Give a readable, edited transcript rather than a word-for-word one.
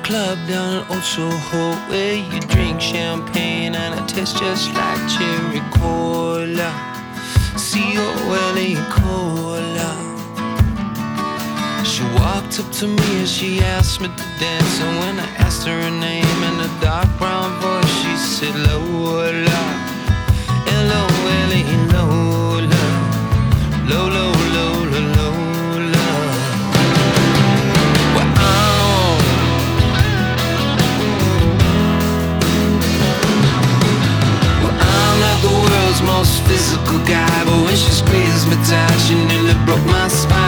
club down in Old Soho where you drink champagne and it tastes just like cherry cola. C-O-L-A cola. She walked up to me and she asked me to dance, and when I asked her her name in a dark brown voice, she said Lola. L-O-L-A, Lola. Lola, Lola, Lola. Well, I'm not the world's most physical guy, but when she squeezed me tight, she nearly broke my spine.